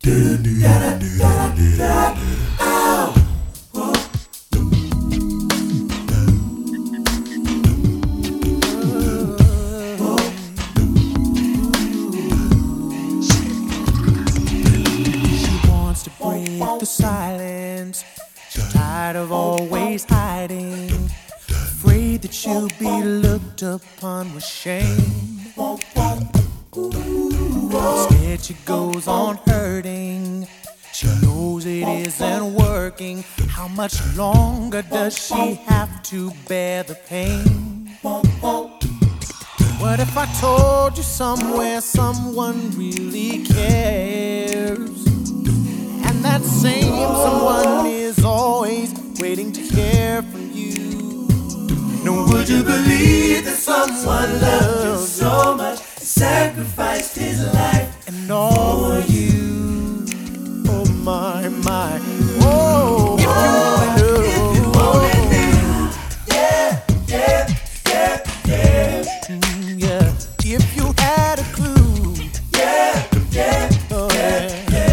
The silence. She's tired of always hiding, afraid that she'll be looked upon with shame. Instead she goes on hurting. She knows it isn't working. How much longer does she have to bear the pain? What if I told you somewhere someone really cares? And that same someone is always waiting to hear from you. Now would you believe that someone loved you so much, sacrificed his life and all for you? Oh my, my, oh, if you only knew, yeah, yeah, yeah, yeah, yeah, if you had a clue, yeah, yeah, oh yeah.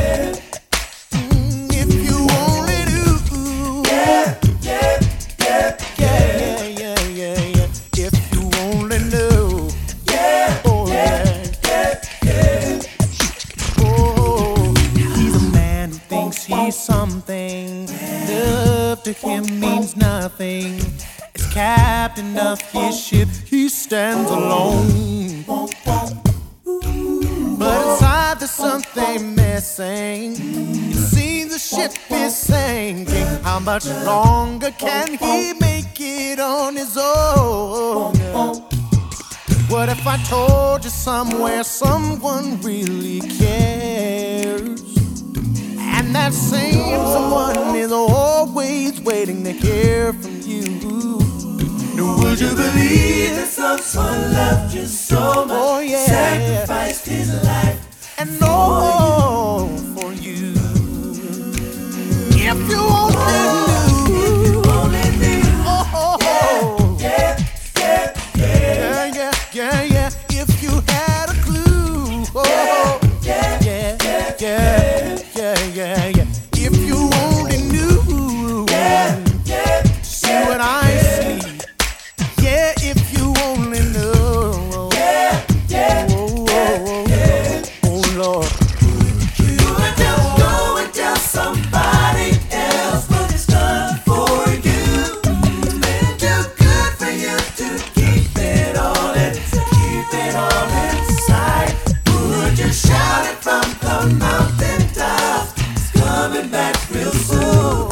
He's something, love to him means nothing. As captain of his ship, he stands alone. But inside there's something missing. It seems the ship is sinking. How much longer can he make it on his own? What if I told you somewhere someone really cares? And that same someone is always waiting to hear from you. Now would you believe that someone loved you so much, oh, yeah, sacrificed his life and all for you? If you only knew, oh, yeah, yeah, yeah, yeah, yeah, yeah, yeah. If you had a clue, oh, yeah, yeah, yeah, yeah. Yeah, yeah. If you only knew, yeah, yeah, see what I see. Yeah, if you only knew, yeah, yeah, oh, oh, yeah, oh Lord. You would just go and tell somebody else what it's done for you. Been too good for you to keep it all inside. Would you shout it from the mountain top? Coming back real soon.